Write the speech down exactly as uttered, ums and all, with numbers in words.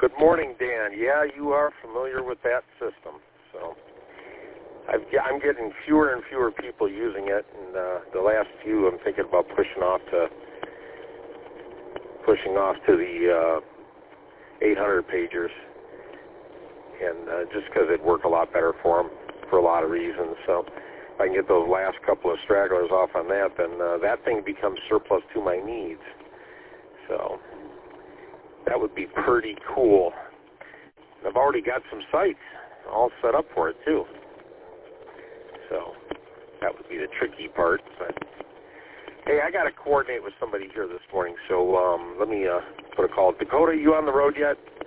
Good morning, Dan. Yeah, you are familiar with that system. So I've, I'm getting fewer and fewer people using it, and uh, the last few I'm thinking about pushing off to pushing off to the uh, eight hundred pagers, and uh, just because it'd work a lot better for them for a lot of reasons. So if I can get those last couple of stragglers off on that, then uh, that thing becomes surplus to my needs. So that would be pretty cool. I've already got some sites all set up for it, too. So that would be the tricky part. But hey, I got to coordinate with somebody here this morning, so um, let me uh, put a call. Dakota, you on the road yet?